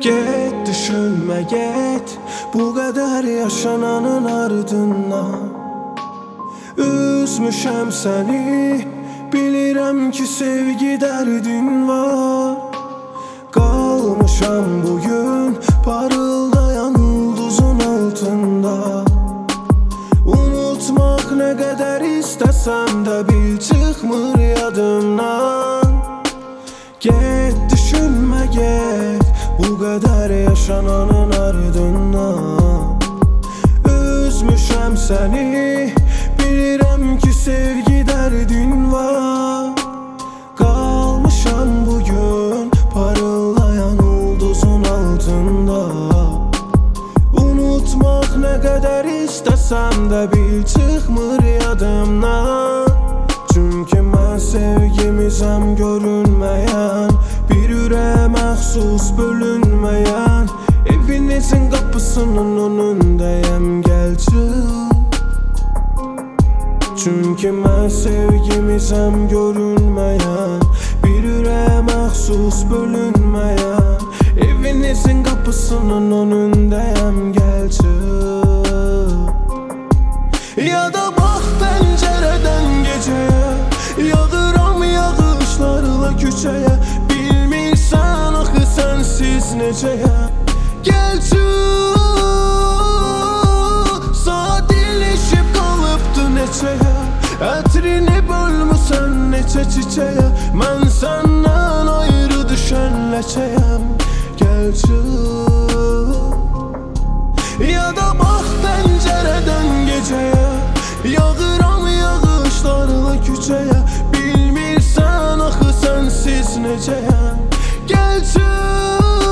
Get düşünme get, bu kadar yaşananın ardından. Üzmüşəm səni, bilirəm ki sevgi dərdin var. Qalmışam bugün parıldayan ulduzun altında. Unutmaq nə qədər istəsəm də bil çıxmır yadımdan. Get düşünmə get, bu kadar yaşananın ardından. Üzmüşəm səni, bilirəm ki sevgi dərdin var. Qalmışam bugün parıldayan ulduzun altında. Unutmaq nə qədər istəsəm də bil çıxmır yadımdan. Çünki mən sevgimizəm görünməyən, bir ürəyə məxsus bölünməyən. Evinizin qapısının önündəyəm, gəl çıx. Çünki mən sevgimizəm görünməyən, bir ürəyə məxsus bölünməyən. Evinizin qapısının önündəyəm, gəl çıx. Ya da bax pəncərədən gecəyə, yağıram yağışlarla küçəyə. Bilmirsən axı sənsiz necəyəm, gəl çıx. Saat ilişib qalıbdı neçəyə, ətrini bölmüsən neçə çiçəyə. Mən səndən ayrı düşən ləçəyəm, gəl çıx. Ya da bax pəncərədən gecəyə, yağıram yağışlarla küçəyə. Bilmirsən axı sənsiz necəyəm, gəl çıx.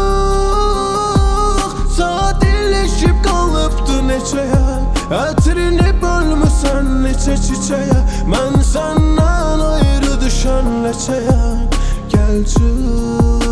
Saat ilişib qalıbdı neçəyə, ətrini bölmüsən neçə çiçəyə. Mən səndən ayrı düşən ləçəyəm, gəl çıx.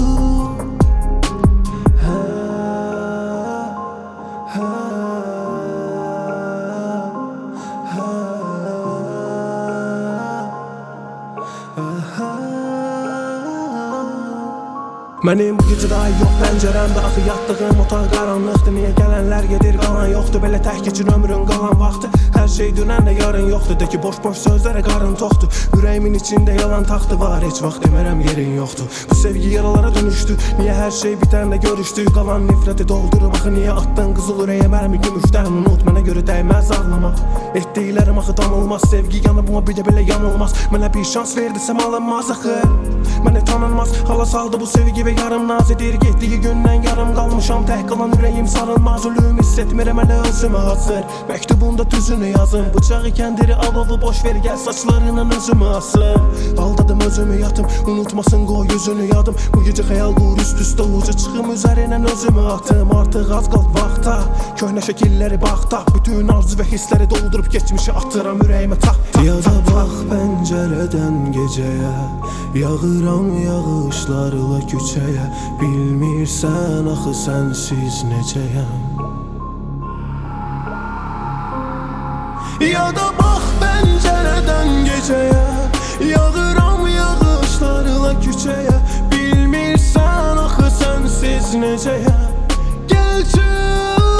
Mənim bu gecə daha yox pəncərəmdə, axı yatdığım otaq qaranlıqdır. Niyə gələnlər gedir qalan yoxdur, belə tək keçir ömrün qalan vaxtı. Hər şey dünən də yarın yoxdur, de ki boş-boş sözlərə qarın toxdur. Ürəyimin içində yalan taxtı var, heç vaxt demərəm yerin yoxdur. Bu sevgi yaralara dönüşdü, niyə hər şey bitəndə görüşdük. Qalan nifrəti doldurub axı niyə atdın qızıl ürəyə mərmi gümüşdən. Unut, mənə görə dəyməz ağlamaq, etdiklərim axı danılmaz. Sevgi yanıbıma bir də belə yanılmaz, mənə bir şans verdisəm alınmaz axı. Mənə tanınmaz, hala saldı bu sevgi və yarım naz edir. Getdiyi gündən yarım qalmışam, tək qalan ürəyim sarılmaz. Ölüm hiss etmirəm hələ özümə hazır, məktubunda düzünü yazım. Bıçağı kəndiri alovu boş ver, gəl saçlarından özümü asım. Aldadım özümü yatım, unutmasın qoy yüzünü yadım. Bu gecə xəyal qur üst-üstə uca çıxım, üzərindən özümü atım. Artıq az qal vaxta, köhnə şəkilləri baxda. Bütün arzu və hissləri doldurub geçmişi atıram ürəyimə tak. Ya da bax pəncərədən gecəyə, yağıram yağışlarla küçəyə. Bilmirsən axı sənsiz necəyəm. Ya da bax pəncərədən gecəyə, yağıram yağışlarla küçəyə. Bilmirsən axı sənsiz necəyəm, gəl çıx.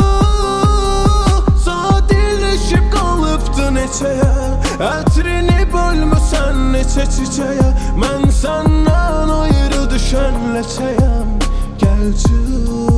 Saat ilişib qalıbdı neçəyə, ətrini bölmüsən neçə çiçəyə. Mən səndən ayrı düşən ləçəyəm, gəl çıx.